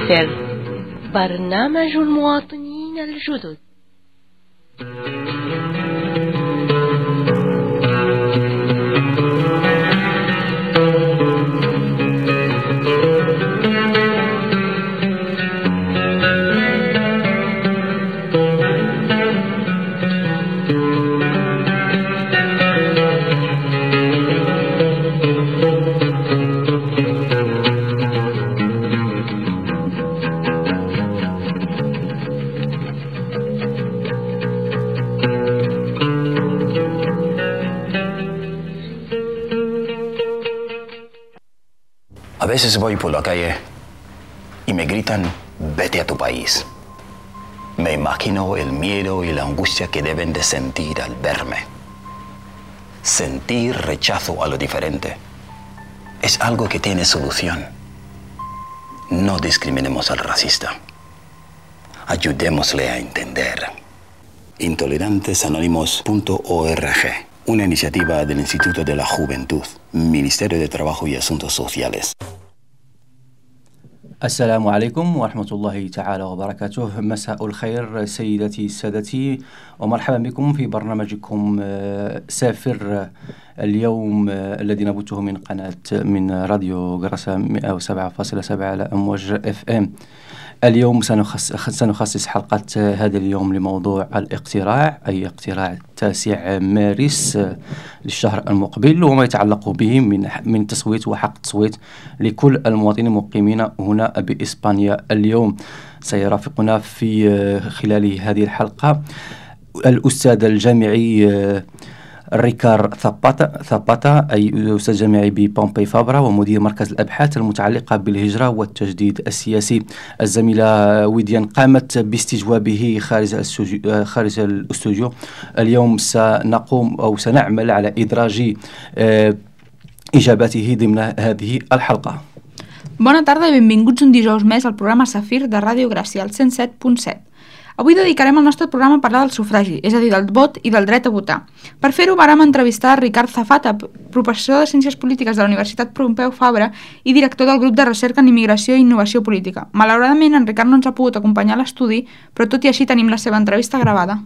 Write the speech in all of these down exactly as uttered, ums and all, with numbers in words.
الآخر، برنامج المواطنين الجدد. A veces voy por la calle y me gritan, vete a tu país. Me imagino el miedo y la angustia que deben de sentir al verme. Sentir rechazo a lo diferente es algo que tiene solución. No discriminemos al racista. Ayudémosle a entender. intolerantes anónimos punto org, una iniciativa del Instituto de la Juventud, Ministerio de Trabajo y Asuntos Sociales. السلام عليكم ورحمة الله تعالى وبركاته. مساء الخير سيدتي سادتي، ومرحبا بكم في برنامجكم سافر اليوم الذي نبثه من قناة من راديو قرصة مئة وسبعة فاصلة سبعة على أمواج اف ام. اليوم سنخص سنخصص حلقة هذا اليوم لموضوع الاقتراع، أي اقتراع تاسع مارس للشهر المقبل، وما يتعلق به من من تصويت وحق التصويت لكل المواطنين المقيمين هنا بإسبانيا. اليوم سيرافقنا في خلال هذه الحلقة الأستاذ الجامعي ريكار ثاباتا ثاباتا أي أستاذ جامعي ببومبي فابرا ومدير مركز الأبحاث المتعلقة بالهجرة والتجديد السياسي. الزميلة ويديان قامت باستجوابه خارج الاستوديو خارج الاستوديو. اليوم سنقوم أو سنعمل على إدراج إجاباته ضمن هذه الحلقة. Bona tarda i benvinguts un dijous més al programa Safir de Ràdio Gràcia, al cent set punt set. Avui dedicarem el nostre programa a parlar del sufragi, és a dir, del vot i del dret a votar. Per fer-ho vàrem entrevistar a Ricard Zafata, professor de Ciències Polítiques de la Universitat Pompeu Fabra i director del grup de recerca en immigració i innovació política. Malauradament, en Ricard no ens ha pogut acompanyar a l'estudi, però tot i així tenim la seva entrevista gravada.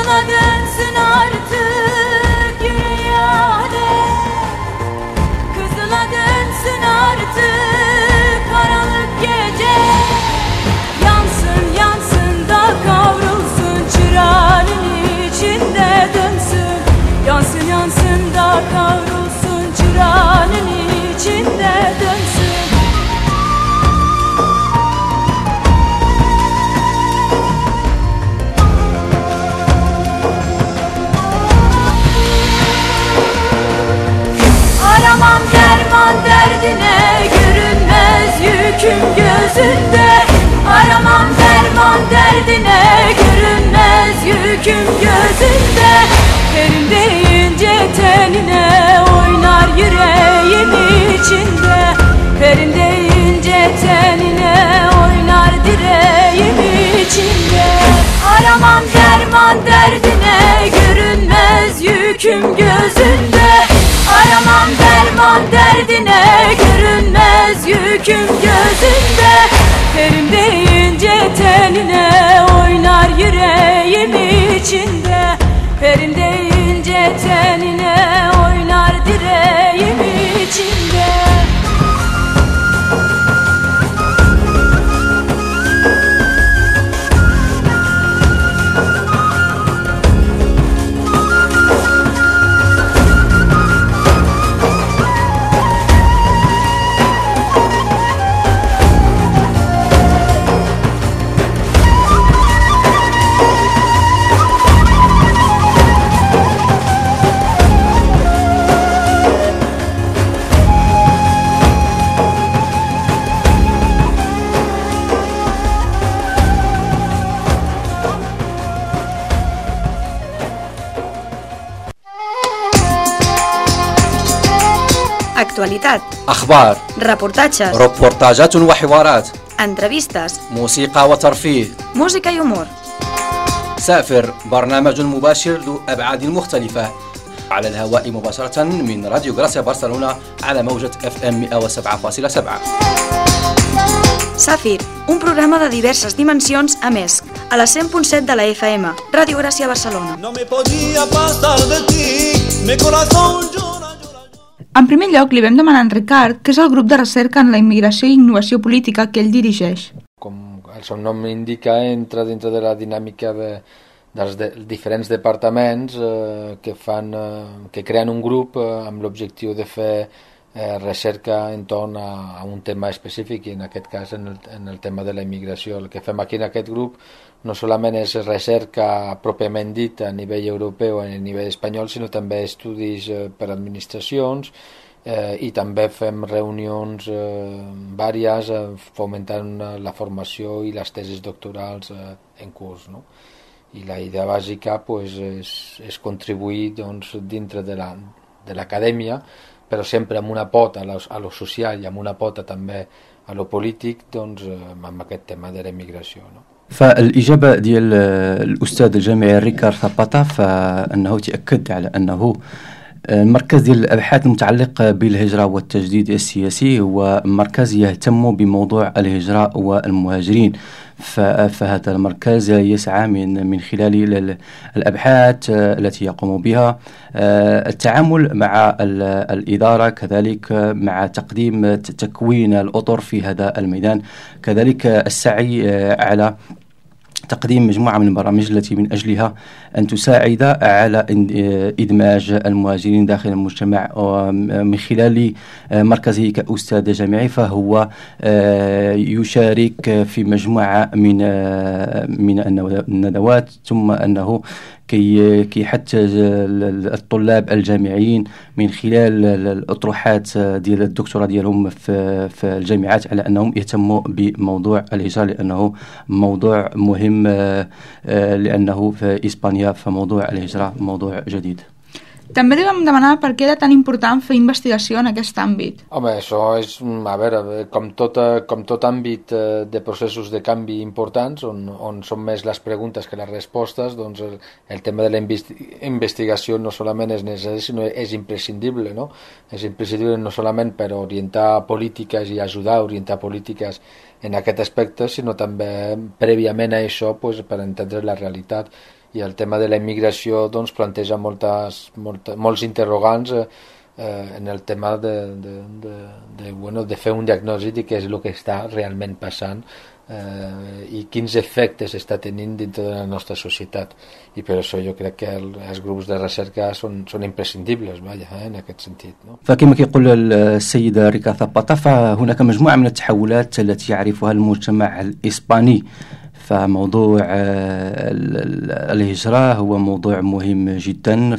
Kızıla dönsün artık yüreği alem. Kızıla dönsün artık karanlık gece. Yansın yansın da kavrulsun çırağının içinde dönsün. Yansın yansın da kavrulsun çırağının içinde dönsün. Aramam derman derdine görünmez yüküm gözünde. Aramam derman derdine görünmez yüküm gözünde. Terim deyince tenine oynar yüreğim içinde. Terim deyince tenine oynar direğim içinde. Aramam derman derdine görünmez yüküm gözünde. Aramam derman derdine görünmez yüküm gözünde. Terim deyince tenine oynar yüreğim içinde. Terim deyince tenine oynar direğim içinde. Actualitat, أخبار reportatges, ريبورتاجات وحوارات entrevistes, موسيقى وترفيه música i humor. سافر برنامج مباشر ذو أبعاد مختلفة على الهواء مباشرة من راديو غراسيا برشلونة على موجة اف ام مئة وسبعة فاصلة سبعة. Safir, un programa de diverses dimensions a més, a la cent punt set de la F M, Ràdio Gràcia Barcelona. No me podía pasar de ti, mi corazón llora, llora. En primer lloc, li vam demanar a en Ricard què és el grup de recerca en la immigració i innovació política que ell dirigeix. Com el seu nom indica, entra dintre de la dinàmica de, dels de, diferents departaments eh, que, fan, eh, que creen un grup eh, amb l'objectiu de fer eh, recerca entorn a, a un tema específic, i en aquest cas en el, en el tema de la immigració. El que fem aquí en aquest grup no solament és recerca pròpiament dit a nivell europeu o a nivell espanyol, sinó també estudis eh, per administracions, eh, i també fem reunions eh, vàries eh, fomentant la formació i les tesis doctorals eh, en curs, no? I la idea bàsica pues, és, és contribuir doncs, dintre de la, de l'acadèmia, però sempre amb una pota a lo, a lo social i amb una pota també a lo polític, doncs, amb aquest tema de la immigració, no? فالإجابة ديال الأستاذ الجامعي ريكارد ثاباتا فأنه تأكد على أنه المركز ديال الأبحاث المتعلق بالهجرة والتجديد السياسي هو مركز يهتم بموضوع الهجرة والمهاجرين، فهذا المركز يسعى من من خلال الأبحاث التي يقوم بها التعامل مع الإدارة، كذلك مع تقديم تكوين الأطر في هذا الميدان، كذلك السعي على تقديم مجموعة من البرامج التي من أجلها أن تساعد على إدماج المهاجرين داخل المجتمع. ومن خلال مركزه كأستاذ جامعي فهو يشارك في مجموعة من من الندوات، ثم أنه كي كي حتى الطلاب الجامعيين من خلال الأطروحات ديال الدكتوراه ديالهم في في الجامعات على أنهم يهتموا بموضوع الهجرة، لأنه موضوع مهم، لأنه في إسبانيا فموضوع الهجرة موضوع جديد. També li vam demanar per què era tan important fer investigació en aquest àmbit. Home, això és, a veure, com tot, com tot àmbit de processos de canvi importants, on, on són més les preguntes que les respostes, doncs el, el tema de la investigació no solament és necessari, sinó és imprescindible, no? És imprescindible no solament per orientar polítiques i ajudar a orientar polítiques en aquest aspecte, sinó també prèviament a això pues, per entendre la realitat. i el tema de la immigració doncs, planteja moltes, molta, molts interrogants eh, eh, en el tema de, de, de, de, bueno, de fer un diagnòstic de què és el que està realment passant eh, i quins efectes està tenint dintre de la nostra societat, i per això jo crec que el, els grups de recerca són, són imprescindibles vaja, eh, en aquest sentit no? فكما كيقول السيد ريكا ثاباتا فهناك مجموعة من التحولات التي يعرفها المجتمع الإسباني، فموضوع الهجرة هو موضوع مهم جدا،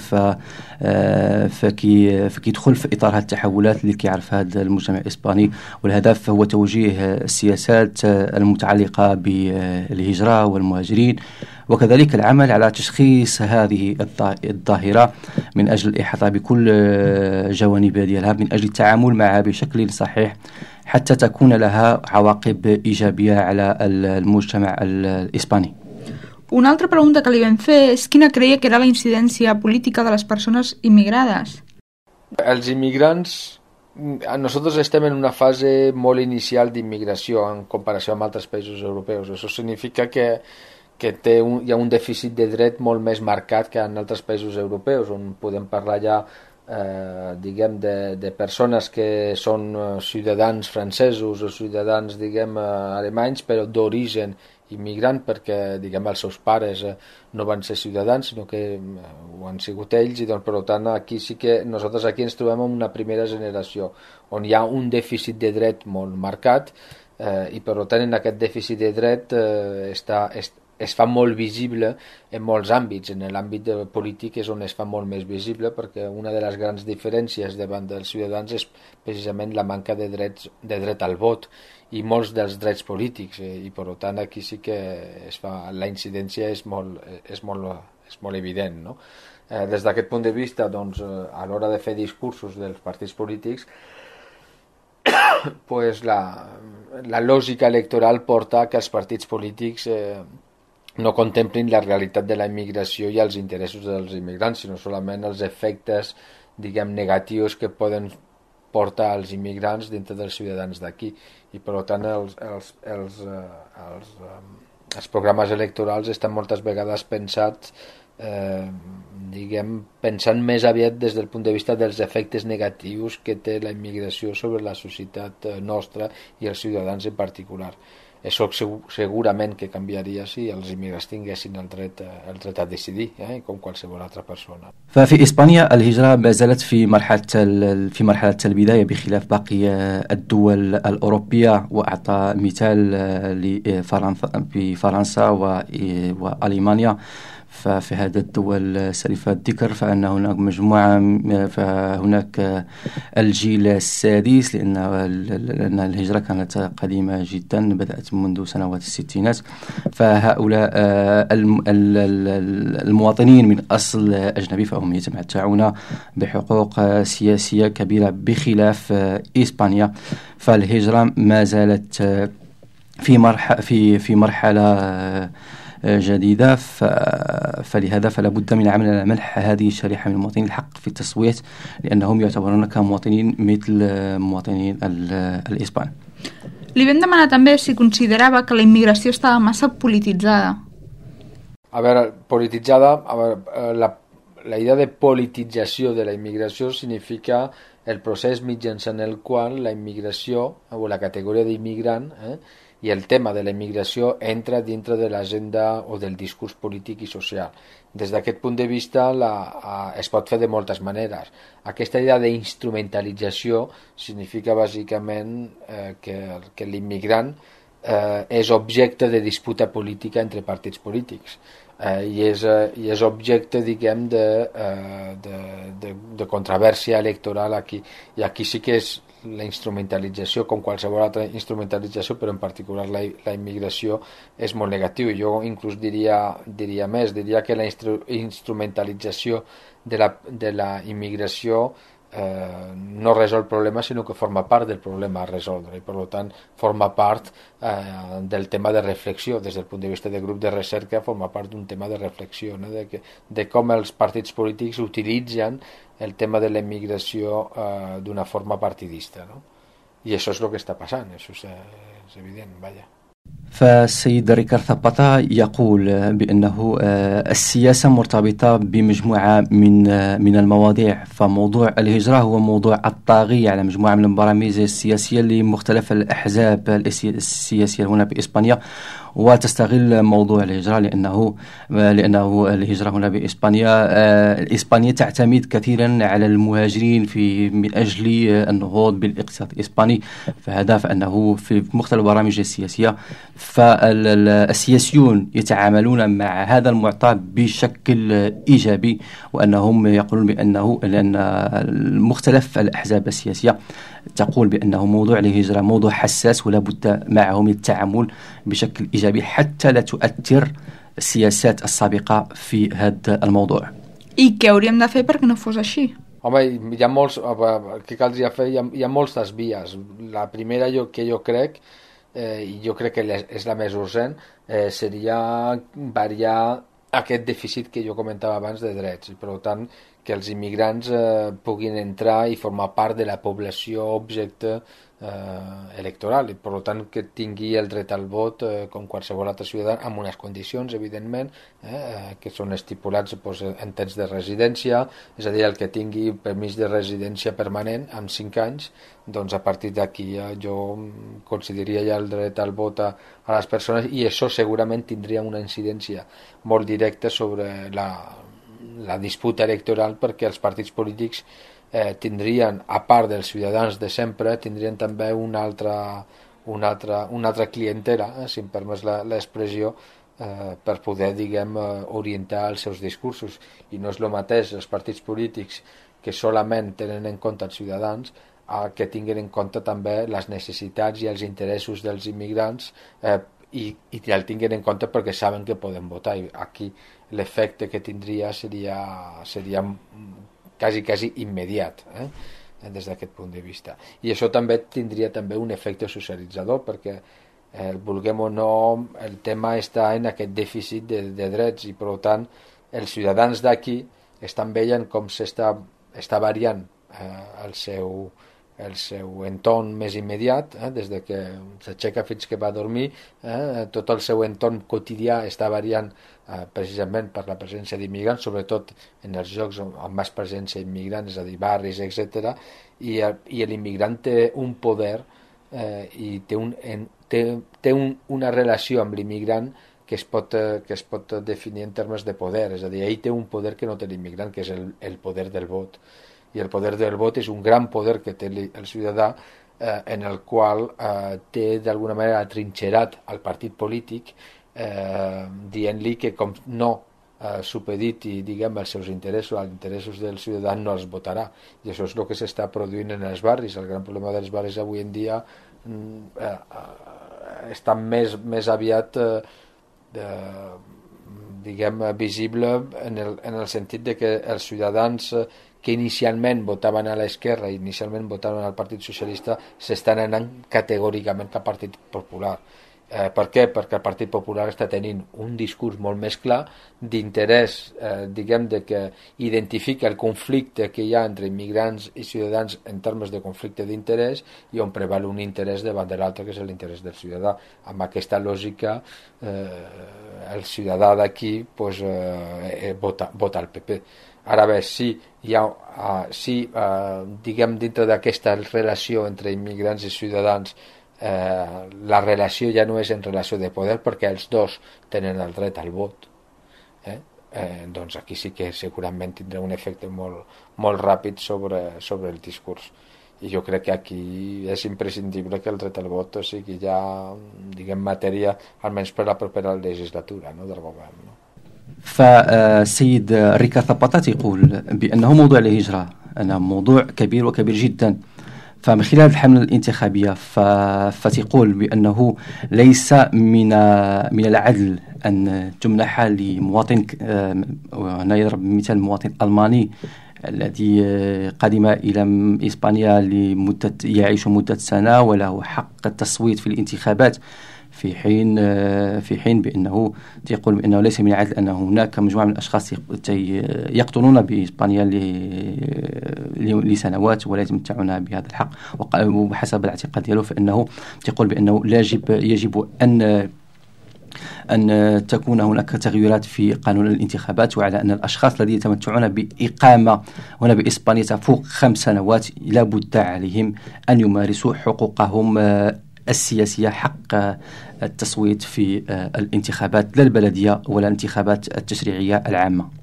فكي فكيدخل في إطار هذه التحولات اللي كيعرف هذا المجتمع الإسباني، والهدف هو توجيه السياسات المتعلقة بالهجرة والمهاجرين، وكذلك العمل على تشخيص هذه الظاهرة من أجل الإحاطة بكل جوانب ديالها من أجل التعامل معها بشكل صحيح حتى تكون لها عواقب إيجابية على المجتمع الإسباني. Una altra pregunta que li vam fer és quina creia que era la incidència política de les persones immigrades. Els immigrants, nosotros estem en una fase molt inicial d'immigració en comparació amb altres països europeus. Això significa que, que té un, hi ha un dèficit de dret molt més marcat que en altres països europeus, on podem parlar ja Eh, diguem de, de persones que són eh, ciutadans francesos o ciutadans diguem eh, alemanys però d'origen immigrant perquè diguem els seus pares eh, no van ser ciutadans sinó que eh, ho han sigut ells, i doncs per tant aquí sí que nosaltres aquí ens trobem en una primera generació on hi ha un dèficit de dret molt marcat eh, i per tant en aquest dèficit de dret eh, està, es, es fa molt visible en molts àmbits. En l'àmbit polític és on es fa molt més visible perquè una de les grans diferències davant dels ciutadans és precisament la manca de, drets, de dret al vot i molts dels drets polítics eh, i per tant aquí sí que es fa, la incidència és molt, és molt, és molt evident no? eh, des d'aquest punt de vista doncs, a l'hora de fer discursos dels partits polítics pues la, la lògica electoral porta que els partits polítics eh, no contemplin la realitat de la immigració i els interessos dels immigrants, sinó solament els efectes, diguem, negatius que poden portar els immigrants dintre dels ciutadans d'aquí. I per tant els, els, els, els, els programes electorals estan moltes vegades pensats, eh, diguem, pensant més aviat des del punt de vista dels efectes negatius que té la immigració sobre la societat nostra i els ciutadans en particular. Això segurament que canviaria si els immigrants tinguessin el dret, el dret a decidir, eh, com qualsevol altra persona. ففي إسبانيا الهجرة ما زالت في مرحلة في مرحلة البداية بخلاف باقي الدول الأوروبية، وأعطى مثال لفرنسا بفرنسا وألمانيا. ففي هذا الدول سلف الذكر فأن هناك مجموعة فهناك الجيل السادس لأن لأن الهجرة كانت قديمة جدا بدأت منذ سنوات الستينات، فهؤلاء المواطنين من أصل أجنبي فهم يتمتعون بحقوق سياسية كبيرة بخلاف إسبانيا. فالهجرة ما زالت في مرحلة في في مرحلة جديدة، فلهذا فلا بد من عمل على منح هذه الشريحة من المواطنين الحق في التصويت لأنهم يعتبرون كمواطنين مثل مواطنين الإسبان. Li vam demanar també si considerava que la immigració estava massa polititzada. A veure, polititzada, a veure, la, la idea de politització de la immigració significa el procés mitjançant el qual la immigració o la categoria d'immigrant eh, i el tema de la immigració entra dintre de l'agenda o del discurs polític i social. Des d'aquest punt de vista la, a, es pot fer de moltes maneres. Aquesta idea d'instrumentalització significa bàsicament eh, que, que l'immigrant eh, és objecte de disputa política entre partits polítics eh, i, és, eh, i és objecte, diguem, de, eh, de, de, de controvèrsia electoral aquí. I aquí sí que és la instrumentalització, com qualsevol altra instrumentalització, però en particular la, la immigració és molt negatiu. Jo inclús diria, diria més, diria que la instru, instrumentalització de la, de la immigració eh, no resol el problema, sinó que forma part del problema a resoldre i per tant forma part eh, del tema de reflexió. Des del punt de vista del grup de recerca forma part d'un tema de reflexió, no? de, que, de com els partits polítics utilitzen el tema de la immigració eh, d'una forma partidista, no? I això és el que està passant, això és, és evident, vaja. فالسيد ريكارد ثاباتا يقول بأنه السياسة مرتبطة بمجموعة من من المواضيع، فموضوع الهجرة هو موضوع الطاغي على مجموعة من البرامج السياسية لمختلف الأحزاب السياسية هنا بإسبانيا، وتستغل موضوع الهجرة لأنه لأنه الهجرة هنا بإسبانيا إسبانيا تعتمد كثيرا على المهاجرين في من أجل النهوض بالاقتصاد الإسباني. فهذا فأنه في مختلف البرامج السياسية فالسياسيون يتعاملون مع هذا المعطى بشكل إيجابي، وأنهم يقولون بأنه لأن مختلف الأحزاب السياسية تقول بأنه موضوع الهجرة موضوع حساس ولا بد معه من التعامل بشكل إيجابي حتى لا تؤثر السياسات السابقة في هذا الموضوع. I què hauríem de fer perquè no fos així? Home, hi ha molts, què caldria fer? Hi ha, hi ha moltes vies. La primera jo, que jo crec, eh, i jo crec que és la més urgent, eh, seria variar aquest dèficit que jo comentava abans de drets, i per tant que els immigrants eh, puguin entrar i formar part de la població objecte eh, electoral, i per tant que tingui el dret al vot eh, com qualsevol altre ciutadà, amb unes condicions, evidentment, eh, que són estipulats doncs, en temps de residència, és a dir, el que tingui permís de residència permanent amb cinc anys, doncs a partir d'aquí eh, jo consideraria ja el dret al vot a, a les persones, i això segurament tindria una incidència molt directa sobre la la disputa electoral, perquè els partits polítics eh, tindrien, a part dels ciutadans de sempre, tindrien també una altra, una altra, una altra clientela, eh, si em permets l'expressió, eh, per poder, diguem, orientar els seus discursos. I no és el mateix els partits polítics que solament tenen en compte els ciutadans, a que tinguin en compte també les necessitats i els interessos dels immigrants, eh, i, i el tinguin en compte perquè saben que poden votar. I aquí l'efecte que tindria seria, seria quasi, quasi immediat, eh? des d'aquest punt de vista. I això també tindria també un efecte socialitzador, perquè eh, vulguem o no, el tema està en aquest dèficit de, de drets, i per tant els ciutadans d'aquí estan veient com s'està està variant eh, el seu el seu entorn més immediat, eh, des de que s'aixeca fins que va a dormir, eh, tot el seu entorn quotidià està variant eh, precisament per la presència d'immigrants, sobretot en els llocs amb més presència immigrant, és a dir, barris, etcètera, i, i l'immigrant té un poder eh, i té, un, en, té, té un, una relació amb l'immigrant que es, pot, eh, que es pot definir en termes de poder, és a dir, ell té un poder que no té l'immigrant, que és el, el poder del vot. I el poder del vot és un gran poder que té el ciutadà, eh, en el qual eh, té d'alguna manera atrinxerat al partit polític, eh, dient-li que com no eh, supediti, diguem, els seus interessos, els interessos del ciutadà, no els votarà. I això és el que s'està produint en els barris. El gran problema dels barris avui en dia eh, eh, està més, més aviat eh, de, diguem, visible en el, en el sentit de que els ciutadans eh, que inicialment votaven a l'esquerra i inicialment votaven al Partit Socialista s'estan anant categòricament cap al Partit Popular. Eh, per què? Perquè el Partit Popular està tenint un discurs molt més clar d'interès, eh, diguem, de que identifica el conflicte que hi ha entre immigrants i ciutadans en termes de conflicte d'interès, i on preval un interès davant de l'altre, que és l'interès del ciutadà. Amb aquesta lògica, eh, el ciutadà d'aquí pues, eh, vota, vota al P P. Ara bé, sí, hi ha, uh, sí uh, diguem, dintre d'aquesta relació entre immigrants i ciutadans, eh, la relació ja no és en relació de poder, perquè els dos tenen el dret al vot. Eh? Eh, doncs aquí sí que segurament tindrà un efecte molt, molt ràpid sobre, sobre el discurs. I jo crec que aquí és imprescindible que el dret al vot sigui ja, diguem, matèria, almenys per la propera legislatura, no, del govern. No? فالسيد ريكارد ثاباتا يقول بأنه موضوع الهجرة أنه موضوع كبير وكبير جدا، فمن خلال الحملة الانتخابية فتقول بأنه ليس من من العدل أن تمنح لمواطن، وهنا يضرب مثال مواطن ألماني الذي قدم إلى إسبانيا لمدة يعيش مدة سنة وله حق التصويت في الانتخابات، في حين في حين بأنه يقول بأنه ليس من العدل أن هناك مجموعة من الأشخاص يقطنون بإسبانيا لسنوات ولا يتمتعون بهذا الحق. وحسب الاعتقاد ديالو فإنه يقول بأنه يجب يجب أن أن تكون هناك تغييرات في قانون الانتخابات، وعلى أن الأشخاص الذين يتمتعون بإقامة هنا بإسبانيا فوق خمس سنوات لا بد عليهم أن يمارسوا حقوقهم السياسية، حق التصويت في الانتخابات لا البلدية ولا الانتخابات التشريعية العامة.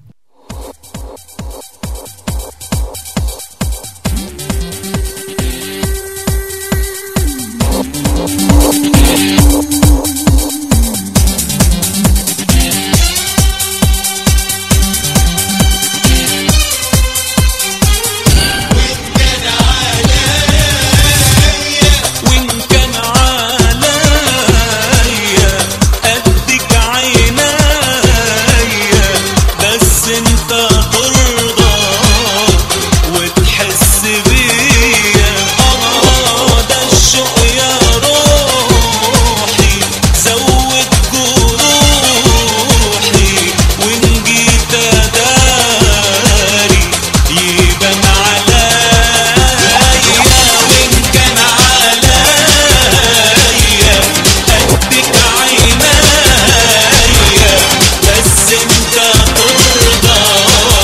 انت ترضى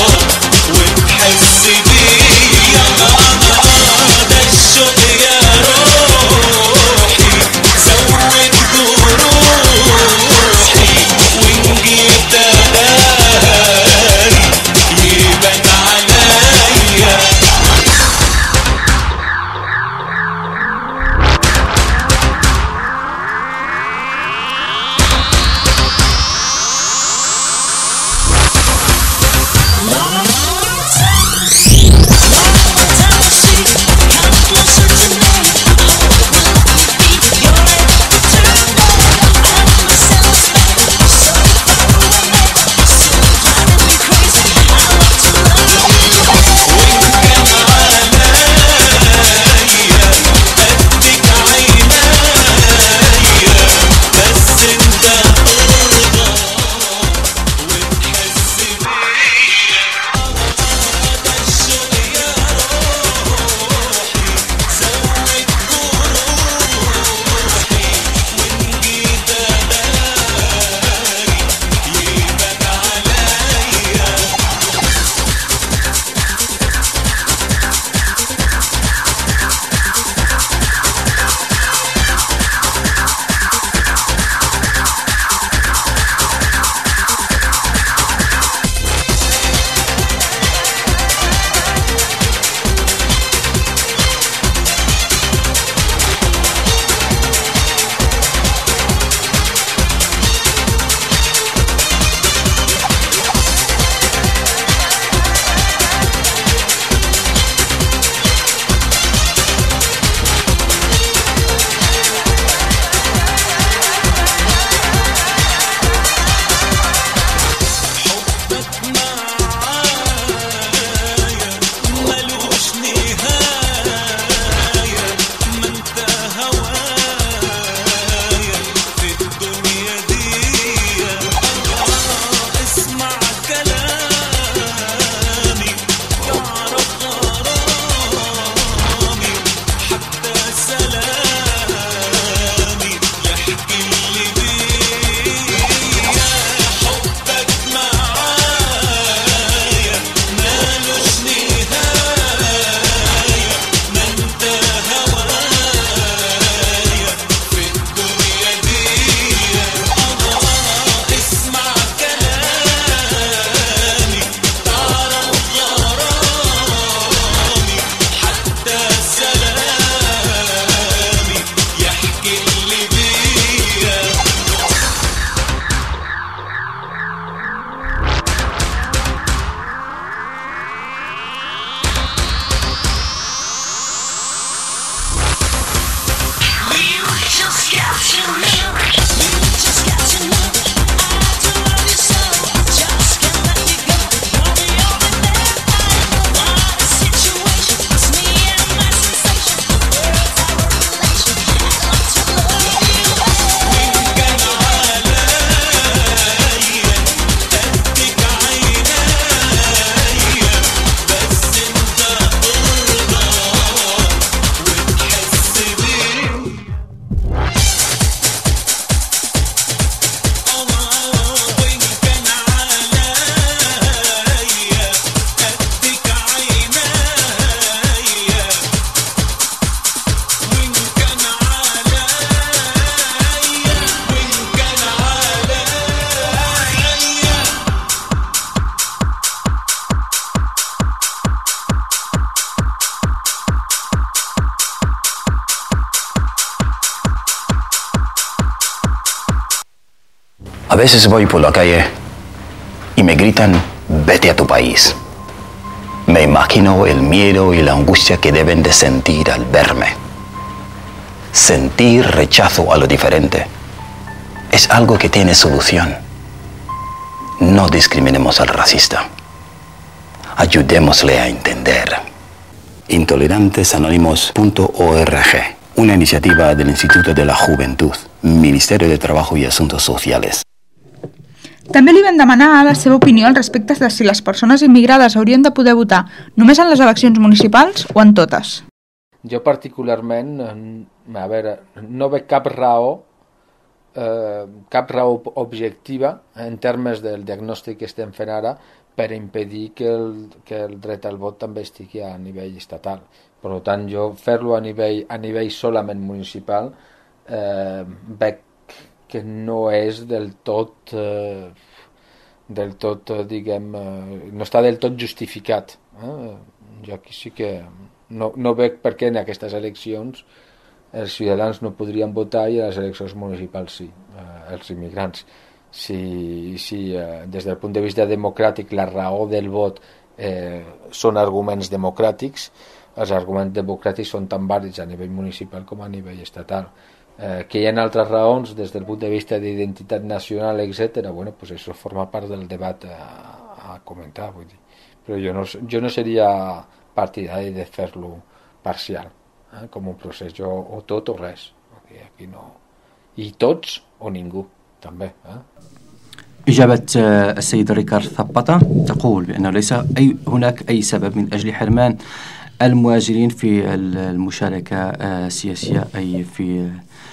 A veces voy por la calle y me gritan, vete a tu país. Me imagino el miedo y la angustia que deben de sentir al verme. Sentir rechazo a lo diferente es algo que tiene solución. No discriminemos al racista. Ayudémosle a entender. intolerantes anónimos punto org, una iniciativa del Instituto de la Juventud, Ministerio de Trabajo y Asuntos Sociales. També li vam demanar la seva opinió al respecte de si les persones immigrades haurien de poder votar només en les eleccions municipals o en totes. Jo particularment, a veure, no veig cap raó, eh, cap raó objectiva en termes del diagnòstic que estem fent ara per impedir que el, que el dret al vot també estigui a nivell estatal. Per tant, jo fer-lo a nivell, a nivell solament municipal eh, veig que no és del tot, eh, del tot, eh, diguem, eh, no està del tot justificat. Eh? Jo aquí sí que no, no veig per què en aquestes eleccions els ciutadans no podrien votar i a les eleccions municipals sí, eh, els immigrants. Si, si eh, des del punt de vista democràtic la raó del vot eh, són arguments democràtics, els arguments democràtics són tan vàlids a nivell municipal com a nivell estatal. Eh, que hi ha altres raons des del punt de vista d'identitat nacional, etcètera. Bueno, pues això forma part del debat a, a comentar, vull dir. Però jo no, jo no seria partidari de fer-lo parcial, eh, com un procés, jo o tot o res. Aquí, aquí no. I tots o ningú, també. Eh? إجابة السيد ريكارد ثبطة تقول بأنه ليس أي هناك أي سبب من أجل حرمان المهاجرين في المشاركة السياسية أي في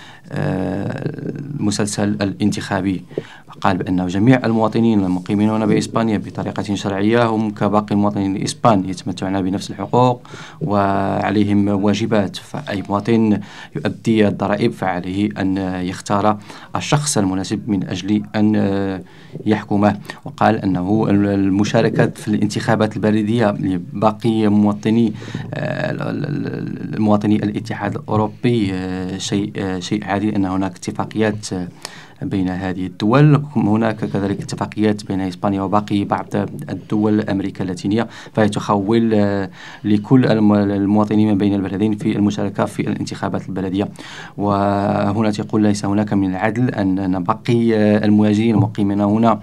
المسلسل الانتخابي. قال بأنه جميع المواطنين المقيمين هنا بإسبانيا بطريقة شرعية هم كباقي المواطنين الإسبان، يتمتعون بنفس الحقوق وعليهم واجبات، فأي مواطن يؤدي الضرائب فعليه أن يختار الشخص المناسب من أجل أن يحكمه. وقال أنه المشاركة في الانتخابات البلدية لباقي مواطني المواطني الاتحاد الأوروبي شيء شيء عادي، أن هناك اتفاقيات بين هذه الدول، هناك كذلك اتفاقيات بين إسبانيا وباقي بعض الدول أمريكا اللاتينية، فهي تخول لكل المواطنين من بين البلدين في المشاركة في الانتخابات البلدية. وهنا تقول ليس هناك من العدل أن باقي المهاجرين المقيمين هنا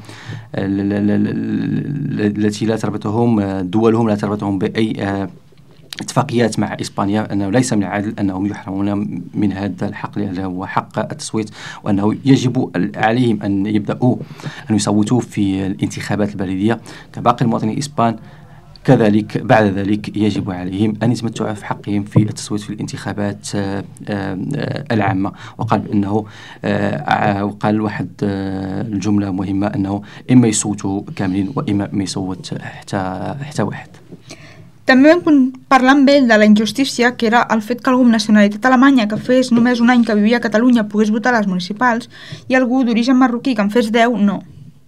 التي لا تربطهم دولهم لا تربطهم بأي اتفاقيات مع إسبانيا، أنه ليس من العدل أنهم يحرمون من هذا الحق اللي هو حق التصويت، وأنه يجب عليهم أن يبدأوا أن يصوتوا في الانتخابات البلدية كباقي المواطنين الإسبان. كذلك بعد ذلك يجب عليهم أن يتمتعوا في حقهم في التصويت في الانتخابات العامة. وقال بأنه وقال واحد الجملة مهمة أنه إما يصوتوا كاملين وإما ما يصوت حتى حتى واحد. També vam parlar amb ell de la injustícia que era el fet que algú amb nacionalitat alemanya que fes només un any que vivia a Catalunya pogués votar a les municipals i algú d'origen marroquí que en fes deu, no.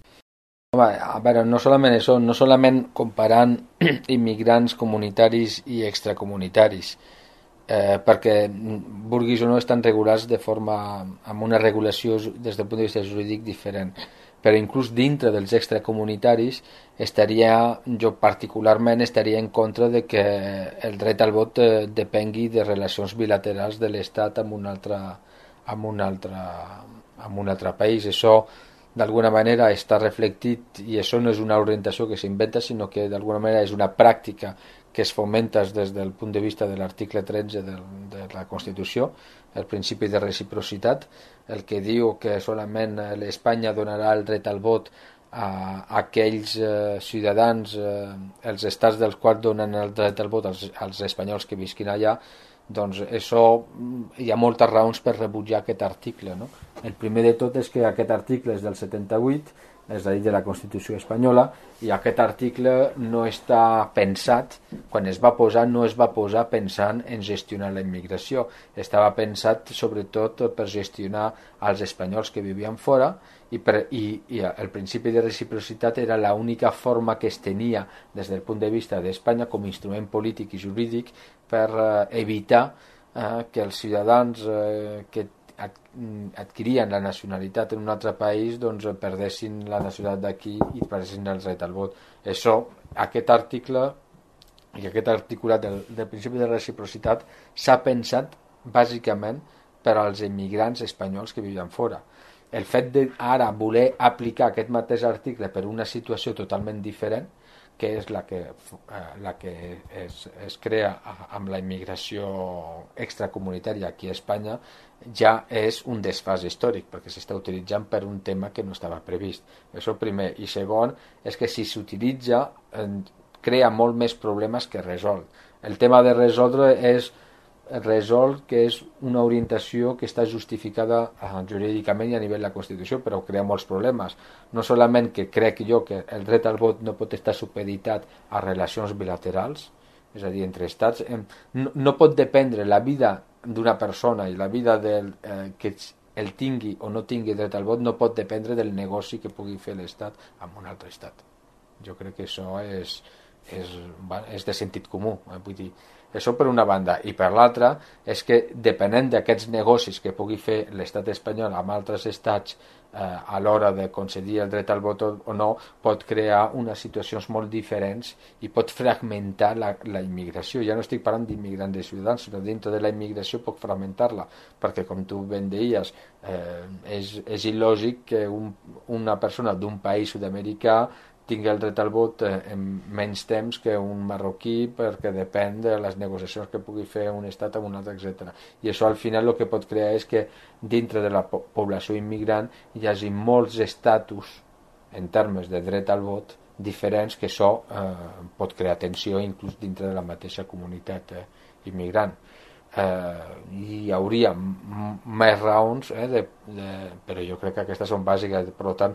A veure, no solament això, no solament comparant immigrants comunitaris i extracomunitaris, eh, perquè vulguis o no estan regulats de forma, amb una regulació des del punt de vista jurídic diferent. Però inclús dintre dels extracomunitaris estaria, jo particularment estaria en contra de que el dret al vot eh, depengui de relacions bilaterals de l'Estat amb un altre, amb un altre, amb un altre país. Això d'alguna manera està reflectit, i això no és una orientació que s'inventa, sinó que d'alguna manera és una pràctica que es fomenta des del punt de vista de l'article tretze de, de la Constitució, el principi de reciprocitat, el que diu que solament l'Espanya donarà el dret al vot a aquells eh, ciutadans, eh, els estats dels quals donen el dret al vot als, als espanyols que visquin allà. Doncs això, hi ha moltes raons per rebutjar aquest article, no? El primer de tot és que aquest article és del setanta-vuit, és a dir, de la Constitució espanyola, i aquest article no està pensat, quan es va posar, no es va posar pensant en gestionar la immigració, estava pensat sobretot per gestionar els espanyols que vivien fora, i, per, i, i el principi de reciprocitat era l'única forma que es tenia des del punt de vista d'Espanya com a instrument polític i jurídic per eh, evitar eh, que els ciutadans eh, que adquirien la nacionalitat en un altre país, doncs perdessin la nacionalitat d'aquí i perdessin el dret al vot. Això, aquest article i aquest articulat del, del principi de reciprocitat s'ha pensat bàsicament per als immigrants espanyols que viuen fora. El fet d'ara voler aplicar aquest mateix article per una situació totalment diferent, que és la que, la que es, es crea amb la immigració extracomunitària aquí a Espanya, ja és un desfàs històric, perquè s'està utilitzant per un tema que no estava previst. Això primer. I segon, és que si s'utilitza crea molt més problemes que resol. El tema de resoldre és resol que és una orientació que està justificada jurídicament i a nivell de la Constitució, però crea molts problemes. No solament que crec jo que el dret al vot no pot estar supeditat a relacions bilaterals, és a dir, entre estats, no, no pot dependre la vida d'una persona i la vida del, eh, que el tingui o no tingui dret al vot no pot dependre del negoci que pugui fer l'Estat amb un altre Estat. Jo crec que això és, és, és de sentit comú, eh? Vull dir, això per una banda, i per l'altra és que depenent d'aquests negocis que pugui fer l'estat espanyol amb altres estats eh, a l'hora de concedir el dret al vot o no, pot crear unes situacions molt diferents i pot fragmentar la, la immigració. Ja no estic parlant d'immigrants de ciutadans, sinó dintre de la immigració pot fragmentar-la, perquè com tu ben deies, eh, és, és il·lògic que un, una persona d'un país sud-americà tingui el dret al vot en menys temps que un marroquí, perquè depèn de les negociacions que pugui fer un estat amb un altre, etcètera. I això al final el que pot crear és que dintre de la po població immigrant hi hagi molts estatus en termes de dret al vot diferents, que això eh, pot crear tensió inclús dintre de la mateixa comunitat eh, immigrant. Eh, hi hauria més raons, eh, de, de, però jo crec que aquestes són bàsiques. Per tant,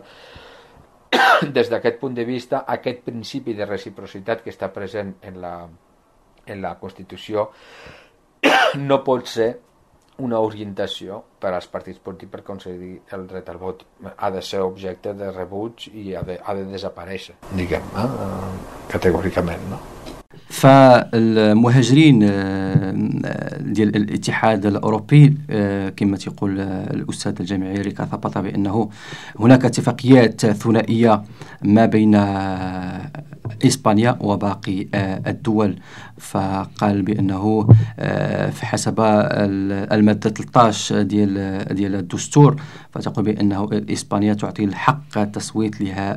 des d'aquest punt de vista, aquest principi de reciprocitat que està present en la, en la Constitució no pot ser una orientació per als partits polítics per concedir el dret al vot. Ha de ser objecte de rebuig i ha de, ha de desaparèixer, diguem, eh? categòricament, no? فالمهاجرين ديال الاتحاد الاوروبي كما تيقول الاستاذ الجامعي ريكا ثبت بانه هناك اتفاقيات ثنائيه ما بين اسبانيا وباقي الدول، فقال بانه حسب الماده ثلاثة عشر ديال ديال الدستور فتقول بانه اسبانيا تعطي الحق التصويت لها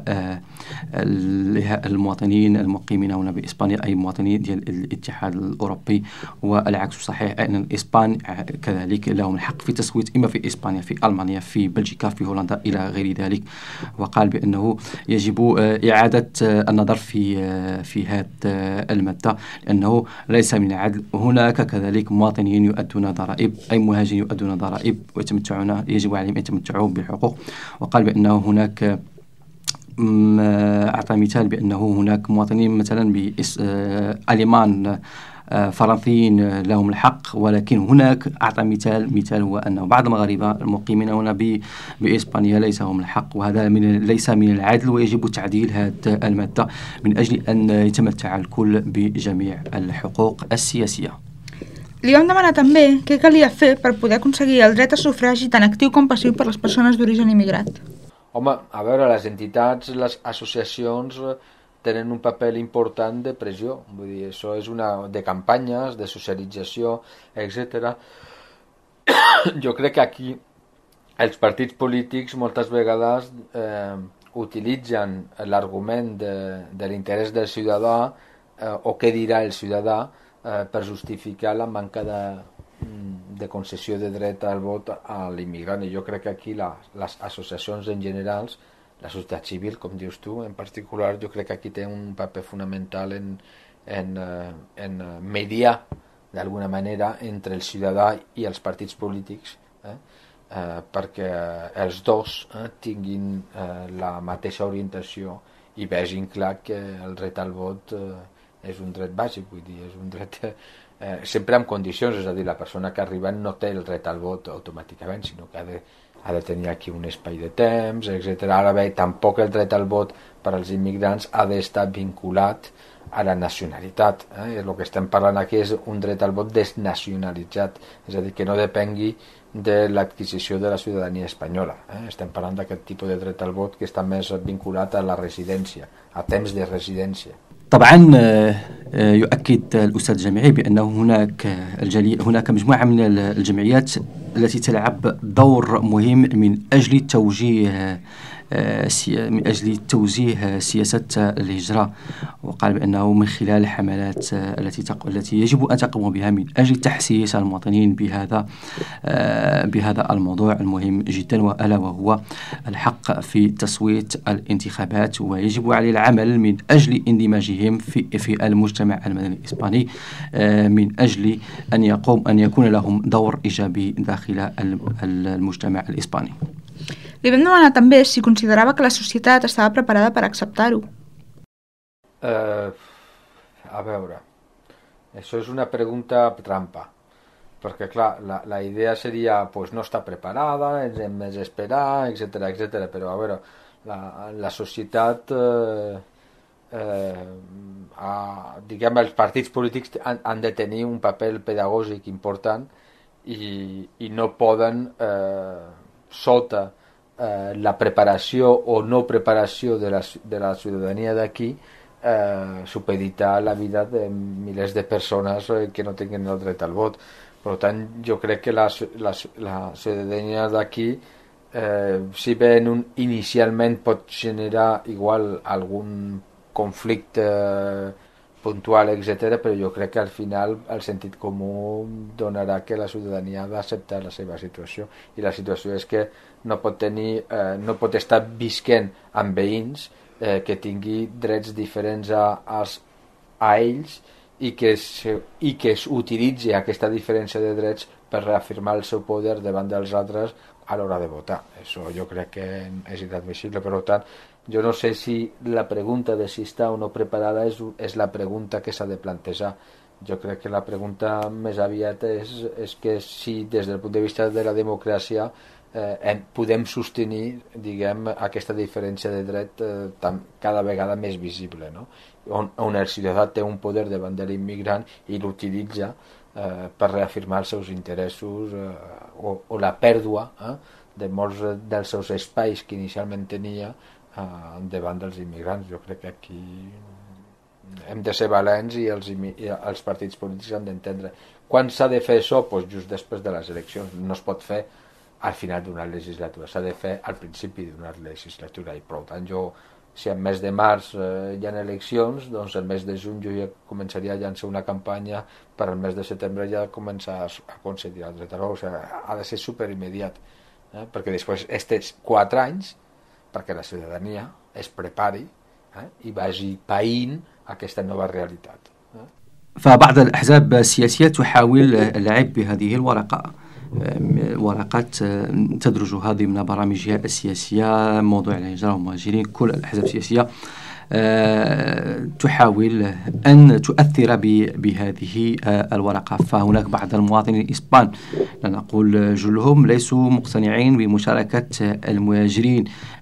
لها المواطنين المقيمين هنا باسبانيا، اي مواطنين ديال الاتحاد الاوروبي، والعكس صحيح ان الاسبان كذلك لهم الحق في التصويت اما في اسبانيا، في المانيا، في بلجيكا، في هولندا الى غير ذلك. وقال بانه يجب اعاده النظر في في هذه الماده لانه ليس من العدل. هناك كذلك مواطنين يؤدون ضرائب، اي مهاجرين يؤدون ضرائب ويتمتعون، يجب عليهم ان يتمتعوا بالحقوق. وقال بانه هناك أعطى مثال بأنه هناك مواطنين مثلا بألمان فرنسيين لهم الحق، ولكن هناك أعطى مثال مثال هو أنه بعض المغاربة المقيمين هنا بإسبانيا ليس هم الحق، وهذا من ليس من العدل، ويجب تعديل هذه المادة من أجل أن يتمتع الكل بجميع الحقوق السياسية. Li vam demanar també què calia fer per poder aconseguir el dret a sufragi tan actiu com passiu per les persones d'origen immigrat. Home, a veure, les entitats, les associacions tenen un paper important de pressió, vull dir, això és una de campanyes, de socialització, etcètera. Jo crec que aquí els partits polítics moltes vegades eh, utilitzen l'argument de, de l'interès del ciutadà eh, o què dirà el ciutadà eh, per justificar la manca de, de concessió de dret al vot a l'immigrant. I jo crec que aquí la, les associacions en general, la societat civil, com dius tu, en particular, jo crec que aquí té un paper fonamental en, en, en mediar d'alguna manera entre el ciutadà i els partits polítics, eh? Eh, perquè els dos eh, tinguin eh, la mateixa orientació i vegin clar que el dret al vot eh, és un dret bàsic, vull dir, és un dret eh, sempre amb condicions, és a dir, la persona que arriba no té el dret al vot automàticament, sinó que ha de, ha de tenir aquí un espai de temps, etcètera. Ara bé, tampoc el dret al vot per als immigrants ha d'estar vinculat a la nacionalitat. Eh? El que estem parlant aquí és un dret al vot desnacionalitzat, és a dir, que no depengui de l'adquisició de la ciutadania espanyola. Eh? Estem parlant d'aquest tipus de dret al vot que està més vinculat a la residència, a temps de residència. طبعا يؤكد الأستاذ الجامعي بأنه هناك الجلي هناك مجموعة من الجمعيات التي تلعب دور مهم من أجل توجيه من أجل توجيه سياسة الهجرة، وقال بأنه من خلال الحملات التي التي يجب أن تقوم بها من أجل تحسيس المواطنين بهذا بهذا الموضوع المهم جدا، وألا وهو الحق في تصويت الانتخابات، ويجب عليه العمل من أجل اندماجهم في في المجتمع المدني الإسباني من أجل أن يقوم أن يكون لهم دور إيجابي داخل المجتمع الإسباني. Li vam demanar també si considerava que la societat estava preparada per acceptar-ho. Uh, a veure, això és una pregunta trampa, perquè clar, la, la idea seria pues, no està preparada, ens hem d'esperar, etcètera, etcètera, però a veure, la, la societat, eh, eh, ha, diguem, els partits polítics han, han de tenir un paper pedagògic important i, i no poden, eh, sota Eh, la preparació o no preparació de la, de la ciutadania d'aquí eh, supeditar la vida de milers de persones eh, que no tinguin el dret al vot. Per tant, jo crec que la, la, la ciutadania d'aquí, eh, si bé en un, inicialment pot generar igual algun conflicte eh, puntual, etcètera, però jo crec que al final el sentit comú donarà que la ciutadania ha d'acceptar la seva situació, i la situació és que no pot tenir, eh, no pot estar visquent amb veïns eh, que tingui drets diferents a, a, a ells i que, se, i que es utilitzi aquesta diferència de drets per reafirmar el seu poder davant dels altres a l'hora de votar. Això jo crec que és inadmissible. Per tant, jo no sé si la pregunta de si està o no preparada és, és la pregunta que s'ha de plantejar. Jo crec que la pregunta més aviat és, és que si des del punt de vista de la democràcia eh, podem sostenir, diguem, aquesta diferència de dret eh, tam, cada vegada més visible, no? On, on el ciutadà té un poder davant de l'immigrant i l'utilitza eh, per reafirmar els seus interessos eh, o, o la pèrdua eh, de molts dels seus espais que inicialment tenia eh, davant dels immigrants. Jo crec que aquí hem de ser valents i els, i els partits polítics han d'entendre. Quan s'ha de fer això? Pues just després de les eleccions. No es pot fer al final d'una legislatura, s'ha de fer al principi d'una legislatura, i per tant jo, si al mes de març eh, hi ha eleccions, doncs el mes de juny jo ja començaria a llançar una campanya per al mes de setembre ja començar a, a concedir el dret a vot. O sigui, ha de ser superimmediat, eh? Perquè després estes quatre anys perquè la ciutadania es prepari eh? i vagi païnt aquesta nova realitat. eh? فبعض الأحزاب السياسية تحاول اللعب بهذه الورقة، ورقات تدرج هذه من برامجها السياسية، موضوع الهجرة والمهاجرين. كل الأحزاب السياسية تحاول أن تؤثر بهذه الورقة. فهناك بعض المواطنين الإسبان، لا نقول جلهم، ليسوا مقتنعين بمشاركة المهاجرين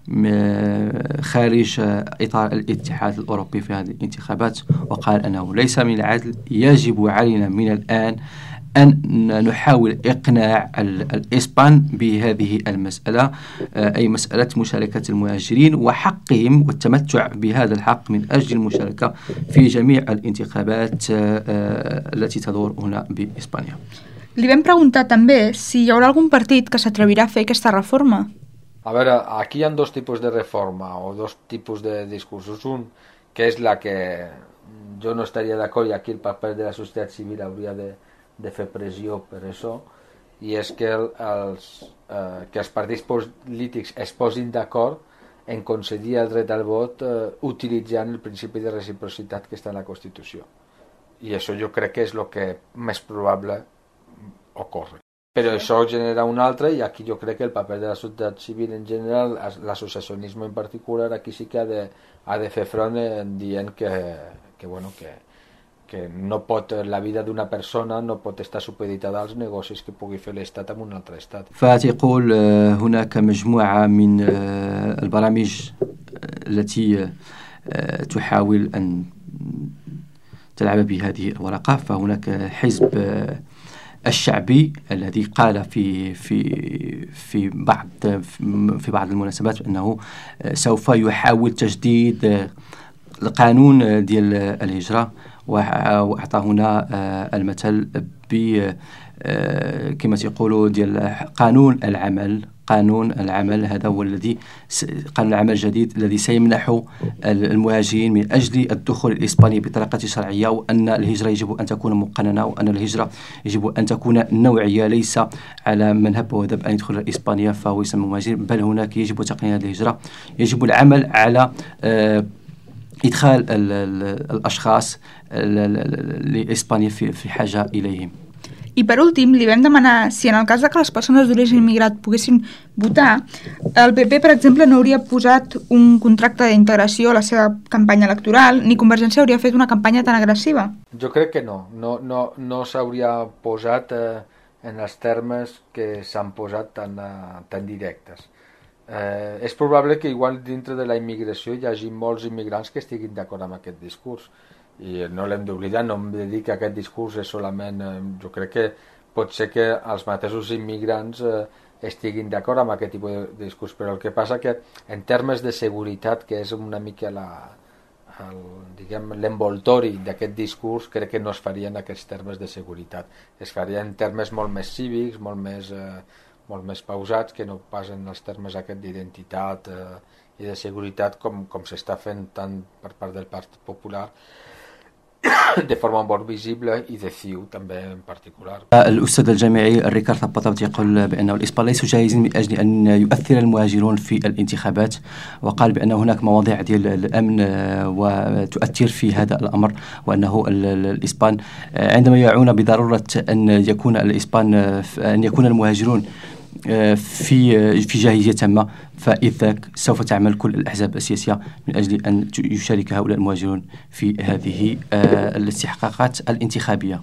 خارج إطار الاتحاد الأوروبي في هذه الانتخابات، وقال أنه ليس من العدل، يجب علينا من الآن أن نحاول إقناع الإسبان بهذه المسألة، أي مسألة مشاركة المهاجرين وحقهم والتمتع بهذا الحق من أجل المشاركة في جميع الانتخابات التي تدور هنا بإسبانيا. Li vam preguntar també si hi haurà algun partit que s'atrevirà a fer aquesta reforma. A veure, aquí hi ha dos tipus de reforma o dos tipus de discursos. Un, que és la que jo no estaria d'acord, i aquí el paper de la societat civil hauria de de fer pressió per això, i és que, el, els, eh, que els partits polítics es posin d'acord en concedir el dret al vot eh, utilitzant el principi de reciprocitat que està en la Constitució. I això jo crec que és el que més probable ocorre. Però això genera un altre, i aquí jo crec que el paper de la societat civil en general, l'associacionisme en particular, aquí sí que ha de, ha de fer front en dient que, que, bueno, que que no pot, la vida d'una persona no pot estar supeditada als negocis que pugui fer l'Estat amb un altre Estat. فتقول هناك مجموعة من البرامج التي تحاول أن تلعب بهذه الورقة. فهناك حزب الشعبي الذي قال في في في بعض في بعض المناسبات أنه سوف يحاول تجديد القانون ديال الهجرة، وأعطى هنا المثل ب كما تقولوا ديال قانون العمل. قانون العمل هذا هو الذي قانون العمل الجديد الذي سيمنح المهاجرين من أجل الدخول الإسباني بطريقة شرعية، وأن الهجرة يجب أن تكون مقننة، وأن الهجرة يجب أن تكون نوعية، ليس على من هب ودب أن يدخل إسبانيا فهو يسمى مهاجر، بل هناك يجب تقنين هذه الهجرة. يجب العمل على إدخال الأشخاص لإسبانيا في حاجة إليهم. I per últim, li vam demanar si en el cas de que les persones d'origen immigrat poguessin votar, el P P, per exemple, no hauria posat un contracte d'integració a la seva campanya electoral, ni Convergència hauria fet una campanya tan agressiva. Jo crec que no. No, no, no s'hauria posat eh, en els termes que s'han posat tan, uh, tan directes. Eh, és probable que igual dintre de la immigració hi hagi molts immigrants que estiguin d'acord amb aquest discurs, i no l'hem d'oblidar. No em de dir que aquest discurs és solament, eh, jo crec que pot ser que els mateixos immigrants eh, estiguin d'acord amb aquest tipus de discurs, però el que passa que en termes de seguretat, que és una mica la, el, diguem, l'envoltori d'aquest discurs, crec que no es faria en aquests termes de seguretat, es faria en termes molt més cívics, molt més, eh, molt més pausats, que no pas en els termes aquest d'identitat eh, i de seguretat com, com s'està fent tant per part del Partit Popular de forma molt visible i de C I U també en particular. الأستاذ الجامعي ريكارد البطابط يقول بأنه الإسبان ليسوا جاهزين من أجل أن يؤثر المهاجرون في الانتخابات، وقال بأن هناك مواضيع ديال الأمن وتؤثر في هذا الأمر، وأنه الإسبان عندما يعون بضرورة أن يكون الإسبان أن يكون المهاجرون في في جاهزية تامة، فإذ ذاك سوف تعمل كل الأحزاب السياسية من أجل أن يشارك هؤلاء المهاجرون في هذه الاستحقاقات الانتخابية.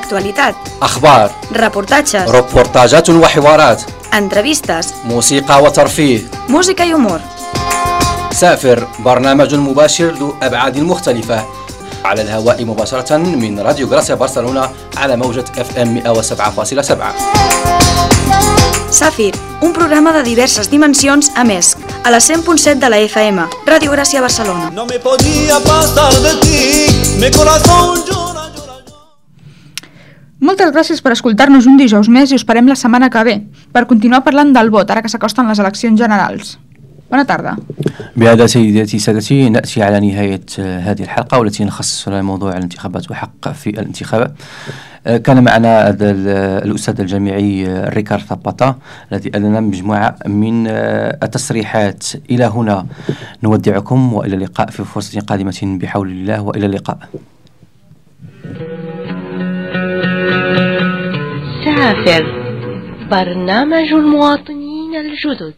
actualitat, أخبار، reportatges, ريبورتاجات وحوارات، entrevistes, موسيقى وترفيه، música i humor. سافر، برنامج مباشر ذو أبعاد مختلفة على الهواء مباشرة من راديو غراسيا برشلونة على موجة اف ام مئة وسبعة فاصلة سبعة. Safir, un programa de diverses dimensions a més, a la cent punt set de la F M, Ràdio Gràcia Barcelona. No me podía pasar de ti, mi corazón llora, llora, llora. Moltes gràcies per escoltar-nos un dijous més i us esperem la setmana que ve per continuar parlant del vot, ara que s'acosten les eleccions generals. Bona tarda. بهذا سيداتي سادتي نأتي على نهاية هذه الحلقة والتي نخصص لها موضوع الانتخابات وحق في الانتخابات. كان معنا الأستاذ الجامعي ريكارد ثاباتا الذي أدلنا مجموعة من التصريحات. إلى هنا نودعكم وإلى اللقاء في فرصة قادمة بحول الله، وإلى اللقاء. سافر، برنامج المواطنين الجدد.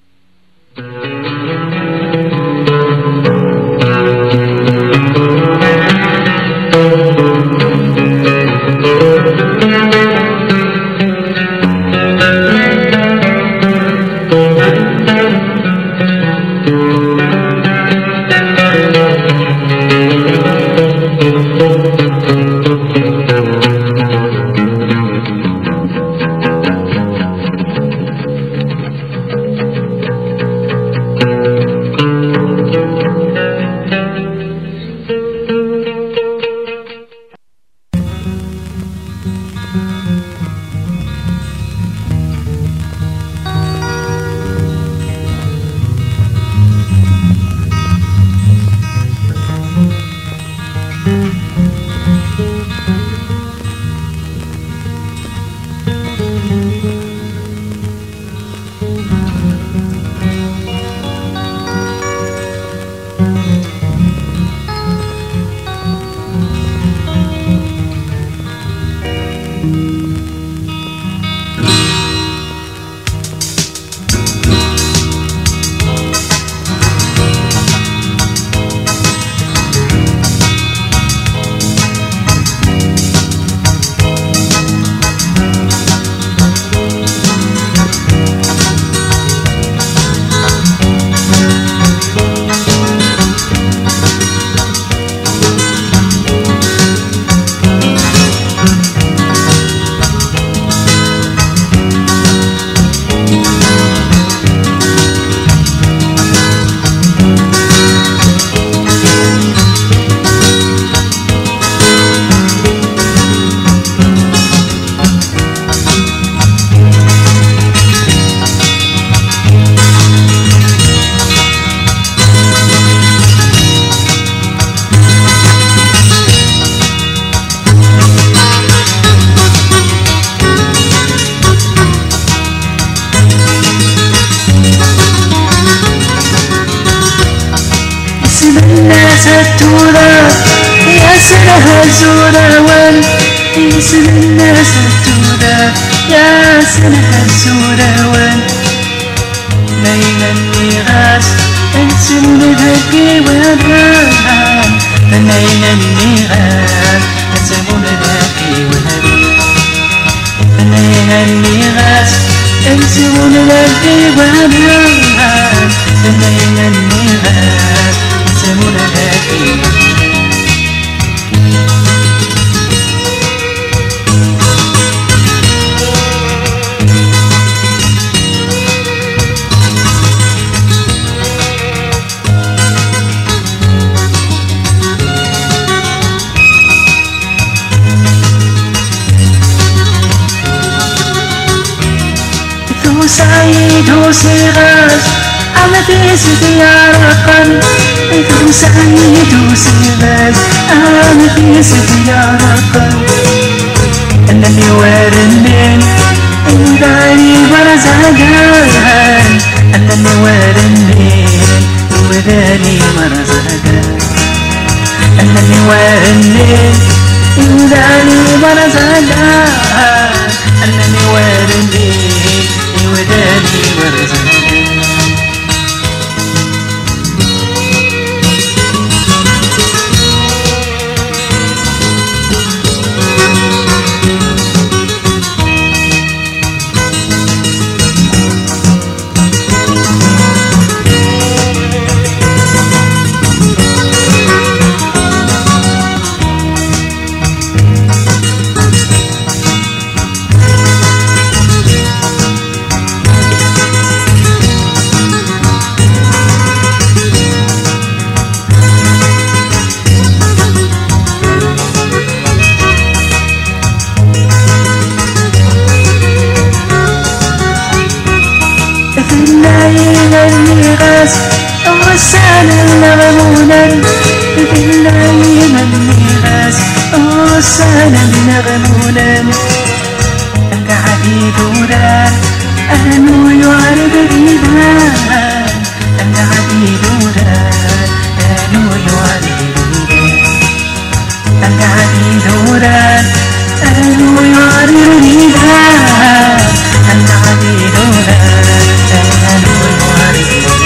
الزوراوان يسن الناس التودا يا سنها الزوراوان بين النغاس انسن بذكي وهبان بين النغاس انسن بذكي وهبان بين النغاس انسن بذكي وهبان بين النغاس انسن بذكي وهبان سعيد وصغاز على في سيارة قن انتم سعيد وصغاز على في سيارة قن أنني وارنين وداري مرزقان أنني وارنين وداري مرزقان أنني وارنين وداري مرزقان أنني وارنين وداني مرزقان وسانا بنغمونا أنت عبيد ودان أنو يعرض ريدان أنت عبيد ودان أنو يعرض ريدان أنت عبيد ودان أنو يعرض ريدان أنت عبيد ودان أنو يعرض ريدان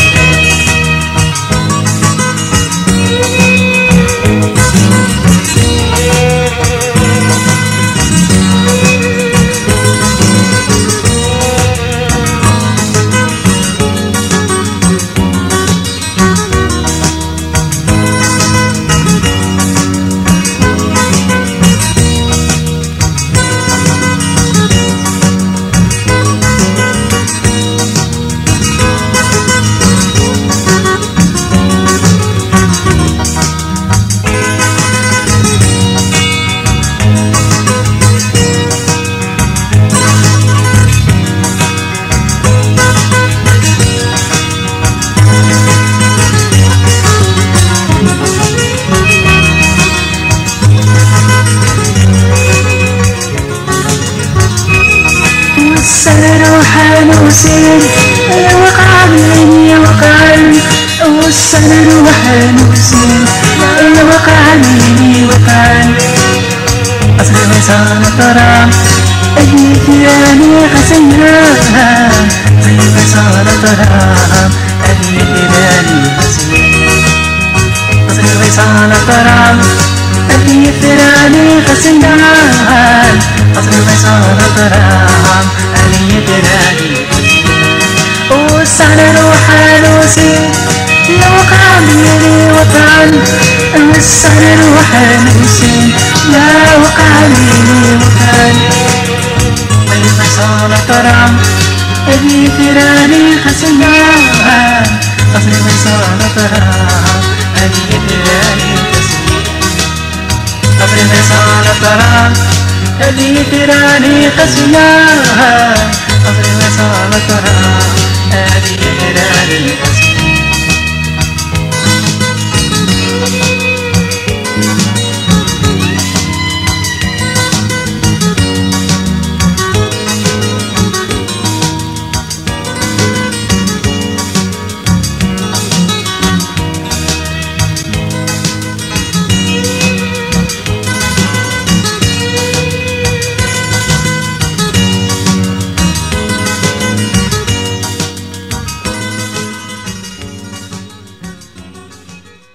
حنوسين وقع مني وقع والسنة وحنوسين وقع مني وقع أصل وصال الطرام أجي كياني غسينا أصل وصال الطرام أجي كياني غسينا أصل وصال الطرام أجي كياني غسينا أصل وصال الطرام يدراني والسنة وحنوسي لو قاميني وطن والسنة وحنوسي لو قاميني وطن طيب صار طرام أبي تراني خسنا أصلي صار طرام أبي تراني خسنا أصلي صار طرام أبي تراني خسنا أصلي صار طرام أبي تراني خسنا